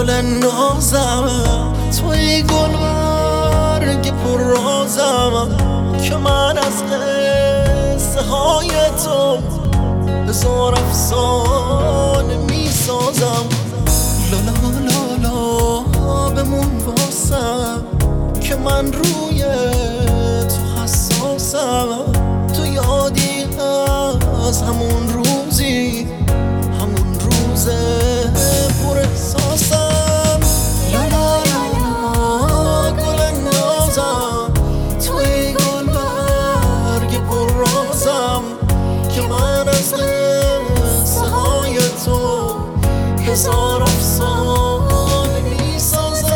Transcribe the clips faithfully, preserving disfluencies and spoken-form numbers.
گل نازم، توی گل برگ پر رازم که من از قصه های تو هزار افسانه می سازم. لالا لالا بمون واسم که من روی تو حساسم. تو یادی از همون روزی، همون روز پر احساسم. لالا لالا گل نازم، توی گل برگ پر رازم که من از قصه های تو هزار افسانه می سازم.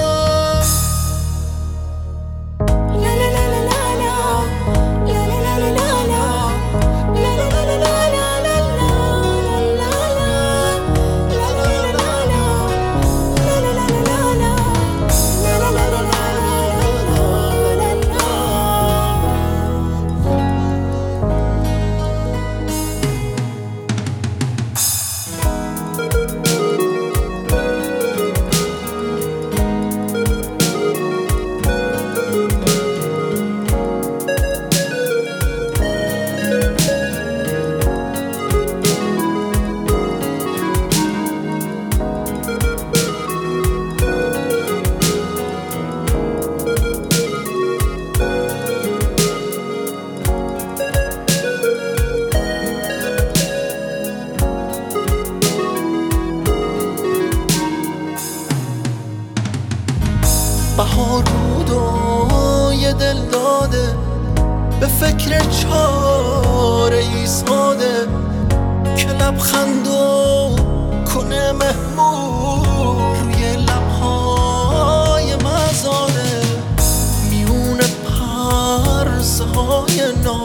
بهار بود و یه دل داده، به فکر چاره ایستاده که لبخند و کنه مهمون روی لبهای مزاده. میون پرسه های